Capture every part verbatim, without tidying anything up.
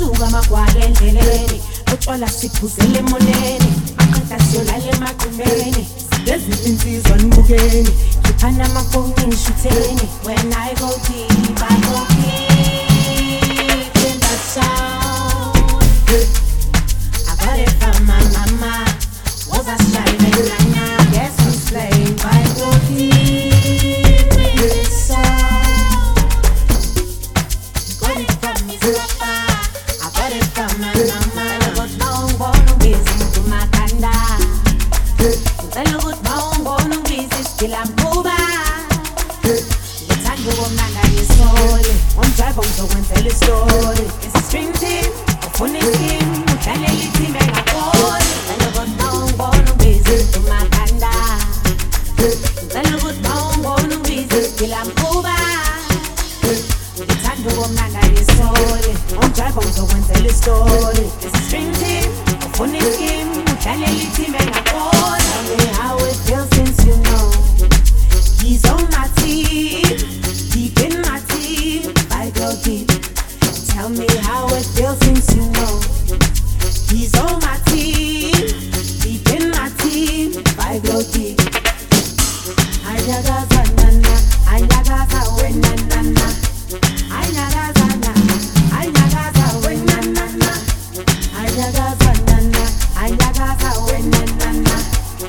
awasuka magwala endleleni utshwala siphuzele emoneni aqeda siyolala emagqumeni lezi insizwa nibukeni khiphana amafoni ngishutheni when I go deep I go deep in that sound I got it from my mama was I striving like now guess who's playing I go deep in this sound got it from his papa I got it from my mama I got long born busy to my kanda ngicela ukuthi bawumbona ungibisi siphila mkhuba ngithanda ukomnanda ngisole ngomjayvo ngizokwenzela istori it's a string team ufuna itim udlalela itim engakoli ngicela ukuthi bawumbona ungibisi to my kanda ngicela ukuthi bawumbona ungibisi siphila mkhuba ngithanda ukomnanda ngisole ngomjayvo ngizokwenzela istori it's a string team ufuna itim udlalela itim engakoli tell me how it feels since you know he's on my team, deep in my team, I go deep. Tell me how it feels since you know he's on my team, deep in my team, I go deep. Anyagaza nana, anyagaza we nana, anyagaza nana, anyagaza we nana, anyagaza nana, anyagaza we nana.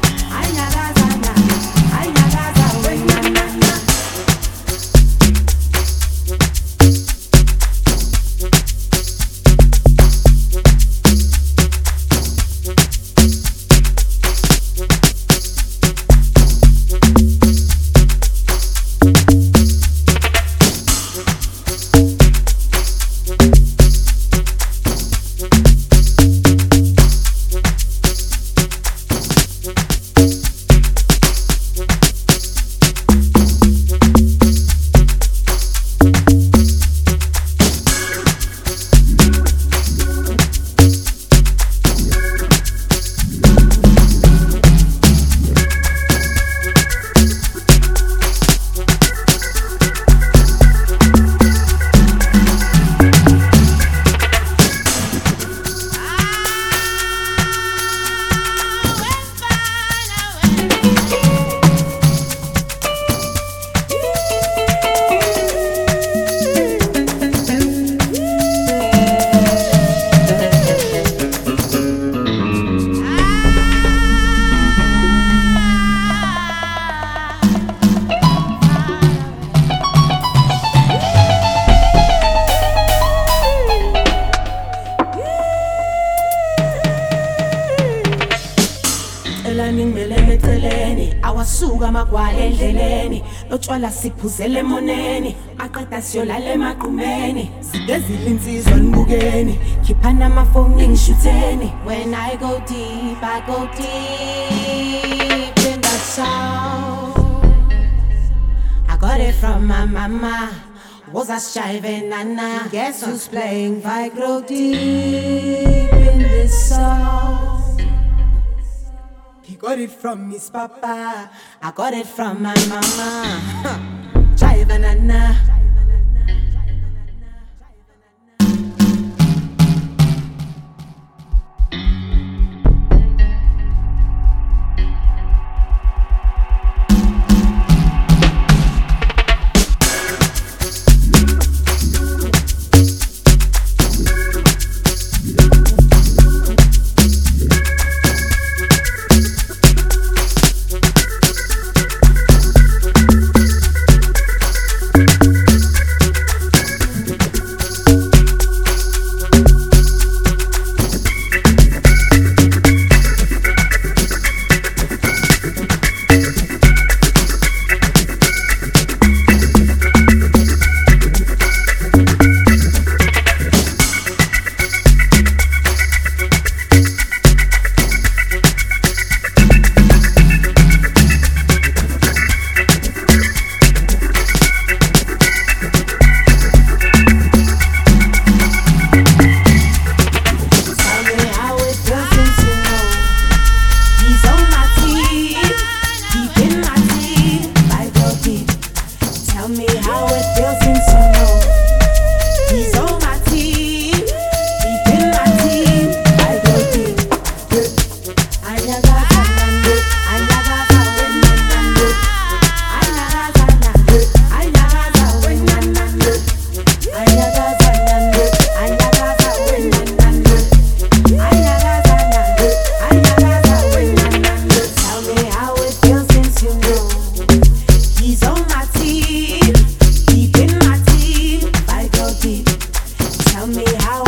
awasuka magwala endleleni lotshwala siphuzele emoneni aqeda siyolala emagqumeni zidezile insizwa nibukeni khiphana amafoni ngishutheni when I go deep I go deep in that sound I got it from my mama was I striving nana guess who's playing I go deep in this song. He got it from his papa, I got it from my mama. Jive nana.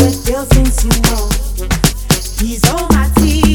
it feels since you know he's on my team.